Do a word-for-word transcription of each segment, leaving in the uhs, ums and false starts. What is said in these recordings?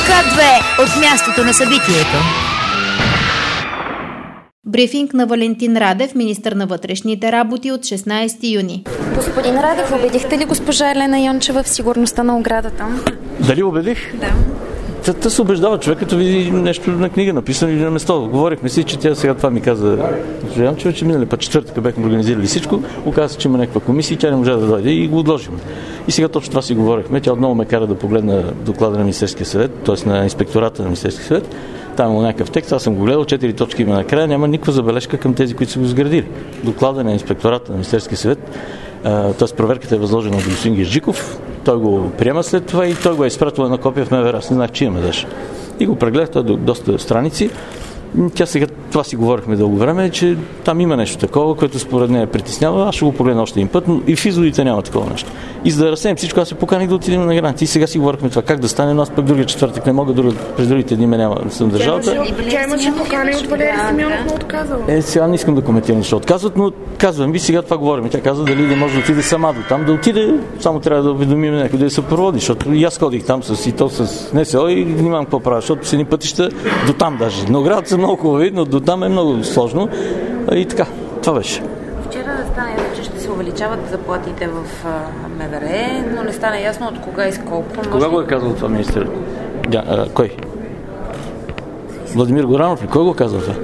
К две от мястото на събитието. Брифинг на Валентин Радев, министър на вътрешните работи, от шестнадесети юни. Господин Радев, убедихте ли госпожа Елена Йончева в сигурността на оградата? Дали убедих? Да. Та, та се убеждава човек, като види нещо на книга написано или на место. Говорихме си, че тя сега това ми каза госпожа Йончева, че минали път четвъртъка бяхме организирали всичко, оказа се, че има някаква комисия и тя не можа да дойде и го отложим. И сега точно това си говорихме. Тя отново ме кара да погледна доклада на Министерския съвет, т.е. на инспектората на Министерския съвет. Там има някакъв текст, аз съм го гледал, четири точки има накрая, няма никаква забележка към тези, които са го изградили. Доклада на инспектората на Министерския съвет, т.е. проверката е възложена от господин Герджиков, той го приема след това и той го е изпратил едно копие в МВР. Аз не знах, че имаме даже. И го прегледах, той е доста страници. Тя сега, това си говорихме дълго време, че там има нещо такова, което според нея притеснява. Аз ще го погледна още един път, но и в изводите няма такова нещо. И за да разсеем всичко, аз се поканих да отидем на граница. И сега си говорихме това как да стане, но аз пък другия четвъртък не мога, друг, през другите дни ме няма да съм държавата. Тя имаше покани от Валери Симеонов, но отказала. Е, сега не искам да коментирам, защо отказват, но казвам ви, сега това говорим. Тя каза дали да може да отиде сама до там, да отиде, само трябва да уведомим някой да я съпроводи, защото и аз ходих там с и то с НСО и внимавам какво правя, защото с едни пътища до там даже. Но градът са много хубави, но до там е много сложно. И така, това беше. Вчера стана ясно, че ще се увеличават заплатите в МВР, но не стана ясно от кога и с колко. Кога го е казал това министър? Да, а, кой? Владимир Горанов ли? Кой го казал това?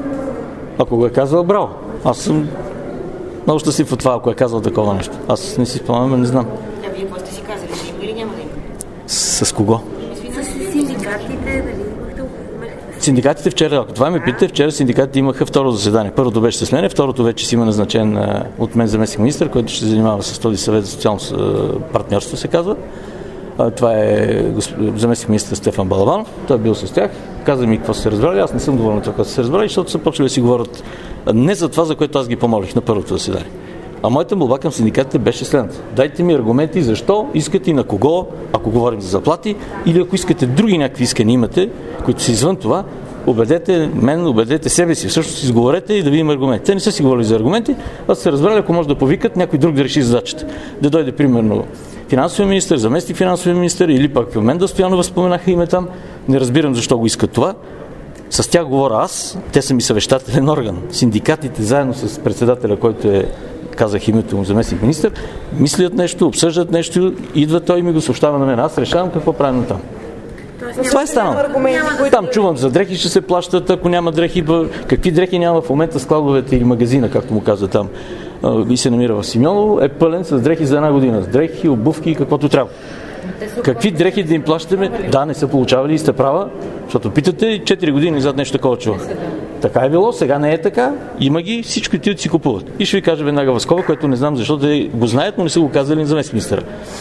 Ако го е казал, браво. Аз съм много щастлив от това, ако е казал такова нещо. Аз не си спомням, не знам. А вие какво сте си казали? Ще има или няма да има? С, с кого? С синдикатите, дали? Синдикатите вчера, ако това ме питате, вчера синдикатите имаха второ заседание. Първото беше с мен, второто вече си има назначен а, от мен заместник министър, който ще се занимава с този съвет за социално партньорство, се казва. А, това е госп... заместник министър Стефан Балабанов, той е бил с тях. Каза ми какво са се разбрали, аз не съм доволен от това, какво са се разбрали, защото са почали да си говорят не за това, за което аз ги помолих на първото заседание. А моята молба към синдикатите беше следната. Дайте ми аргументи защо искате и на кого, ако говорим за заплати, или ако искате други някакви искания имате, които са извън това, убедете мен, убедете себе си. Всъщност изговорете и да видим аргументи. Те не са си говорили за аргументи, а са се разбрали, ако може да повикат някой друг да реши задачата. Да дойде примерно финансовия министър, заместник финансовия министър или пък Менда Стоянова споменаха име там. Не разбирам защо го искат това. С тях говоря аз, те са ми съвещателен орган. Синдикатите заедно с председателя, който е, казах името му, заместник министър, мислят нещо, обсъждат нещо, идва той и ми го съобщава на мен. Аз решавам какво правим там. Това е станало. Там чувам за дрехи ще се плащат, ако няма дрехи. Какви дрехи няма в момента складовете или магазина, както му каза там и се намира в Симеоново, е пълен с дрехи за една година. С дрехи, обувки и каквото трябва. Какви дрехи да им плащаме? Да, не са получавали и сте права, защото питате четири години зад нещо такова чува. Така е било, сега не е така, има ги, всички отиват си купуват. И ще ви кажа веднага възкова, което не знам защо те го знаят, но не са го казали на заместник министъра.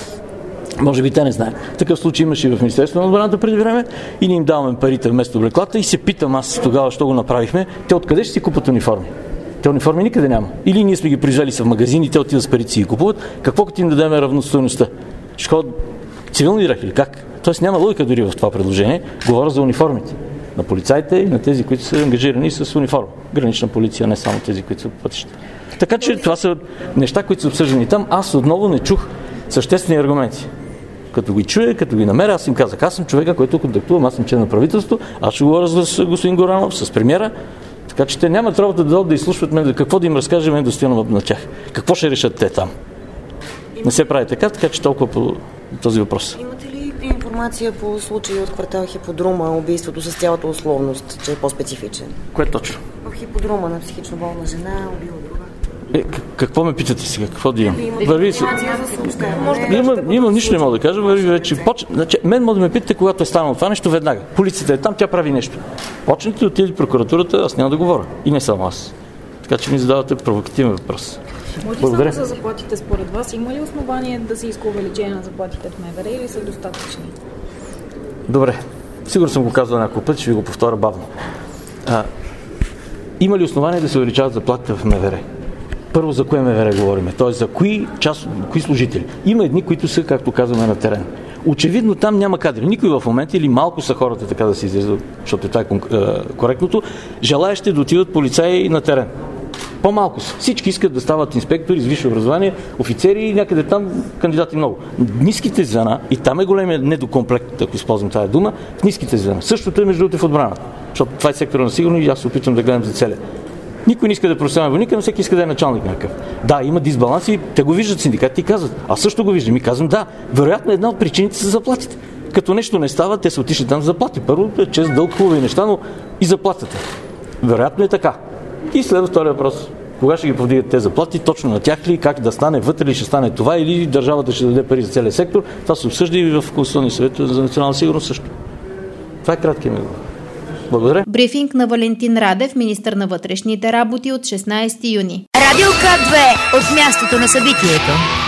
Може би те не знаят. В такъв случай имаше и в Министерството на отбраната преди време и ние им даваме парите вместо облеклата и се питам аз тогава, що го направихме, те откъде ще си купат униформи? Те униформи никъде няма. Или ние сме ги произвели в магазини, те отиват с парите си и купуват. Какво като им дадем равностойността? Ще ходят цивилни дрехи или как? Тоест няма логика дори в това предложение. Говоря за униформите на полицаите и на тези, които са ангажирани с униформа. Гранична полиция, не само тези, които са по пътища. Така че това са неща, които са обсъждани там. Аз отново не чух съществени аргументи. Като ги чуя, като ги намеря, аз им казах, аз съм човека, който контактувам, аз съм член на правителството, аз ще говоря с господин Горанов, с премиера, така че те нямат работа да дойдат да изслушват мен, какво да им разкажем мен да стоя на тях. Какво ще решат те там? Не се прави така, така че толкова по този въпрос. Имате ли информация по случая от квартал Хиподрума, убийството с цялата условност, че е по-специфичен? Кое точно? В Хиподрума на психично болна жена, убила друга. Е, какво ме питате сега? Какво да имам? Върви се. Има, има нищо не мога да кажа. Върви вече. Поч... Значи, мен може да ме питате, когато е станало това нещо веднага. Полицията е там, тя прави нещо. Почнете да отиде в прокуратурата, аз няма да говоря. И не само аз. Така че ми задавате провокативен въпрос. Може ли само за заплатите според вас? Има ли основание да се иска увеличение на заплатите в МВР или са достатъчни? Добре. Сигурно съм го казвал няколко пъти, ще ви го повторя бавно. А, има ли основание да се увеличават заплатите в МВР? Първо за кое МВР говорим? Т.е. за кои, част, кои служители? Има едни, които са, както казваме, на терен. Очевидно там няма кадри. Никой в момента или малко са хората, така да се излизат, защото това е коректното, желаещи да отиват полицаи на терен. По-малко са. Всички искат да стават инспектори с висше образование, офицери и някъде там кандидати много. Ниските звена, и там е големия недокомплект, ако използвам тази дума, в ниските звена. Същото е между другото в отбраната. Защото това е сектора на сигурност и аз се опитвам да гледам за целия. Никой не иска да е професионален войник, но всеки иска да е началник някакъв. Да, има дисбаланси, те го виждат синдикатите и казват. Аз също го виждам и казвам, да, вероятно една от причините са заплатите. Като нещо не става, те са отишли там за заплати. Първо, чест, дълг, хубави неща, но и заплатата. Вероятно е така. И следва втория въпрос. Кога ще ги повдигат те заплати? Точно на тях ли? Как да стане? Вътре ли ще стане това? Или държавата ще даде пари за целия сектор? Това се обсъжда и в Конституционния съвет за национална сигурност също. Това е краткият ми отговор. Благодаря. Брифинг на Валентин Радев, министър на вътрешните работи, от шестнадесети юни. Радио К две от мястото на събитието.